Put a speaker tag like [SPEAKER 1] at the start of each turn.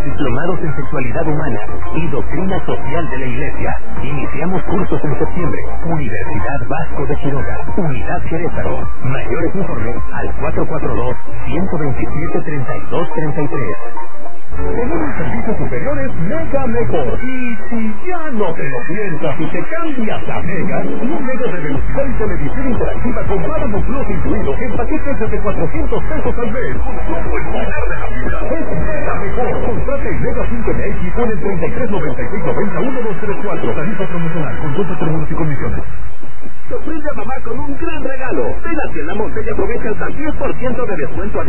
[SPEAKER 1] diplomados en sexualidad humana y doctrina social de la Iglesia. Iniciamos cursos en septiembre. Universidad Vasco de Quiroga, Unidad Querétaro. Mayores informes al 442-127-3233. Tenemos servicios superiores Mega Mejor. Y si ya no te lo piensas y te cambias a Mega, 1 mega de velocidad y televisión interactiva con Paramount Plus incluido en paquetes desde 400 pesos al mes. Con todo el poder de la vida. Es Mega Mejor. Contrata en Mega 5 MX con el 3396901234. Tarifa promocional. Consulta términos y condiciones.
[SPEAKER 2] Sorprende a mamá con un gran regalo. Ven a Tienda Monte y aprovecha hasta 10% de descuento